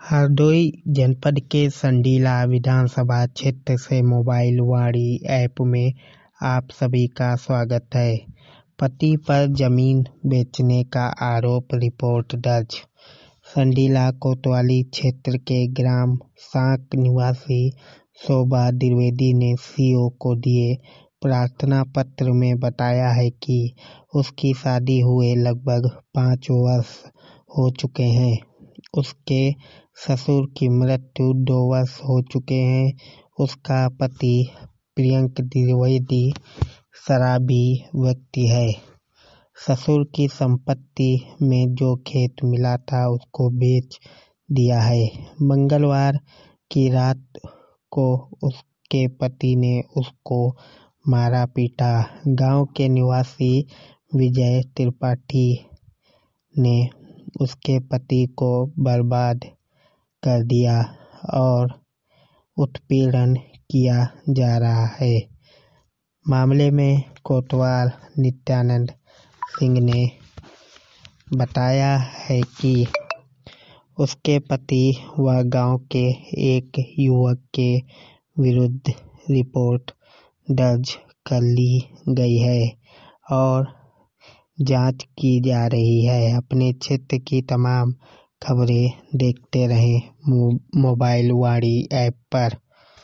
हरदोई जनपद के संडीला विधानसभा क्षेत्र से मोबाइल वाणी ऐप में आप सभी का स्वागत है। पति पर जमीन बेचने का आरोप, रिपोर्ट दर्ज। संडीला कोतवाली क्षेत्र के ग्राम सांक निवासी शोभा द्विवेदी ने सीओ को दिए प्रार्थना पत्र में बताया है कि उसकी शादी हुए लगभग 5 वर्ष हो चुके हैं। उसके ससुर की मृत्यु 2 वर्ष हो चुके हैं। उसका पति प्रियंक द्विवेदी शराबी व्यक्ति है। ससुर की संपत्ति में जो खेत मिला था उसको बेच दिया है। मंगलवार की रात को उसके पति ने उसको मारा पीटा। गांव के निवासी विजय त्रिपाठी ने उसके पति को बर्बाद कर दिया और उत्पीड़न किया जा रहा है। मामले में कोतवाल नित्यानंद सिंह ने बताया है कि उसके पति व गांव के एक युवक के विरुद्ध रिपोर्ट दर्ज कर ली गई है और जांच की जा रही है। अपने क्षेत्र की तमाम खबरें देखते रहें मोबाइल वाणी ऐप पर।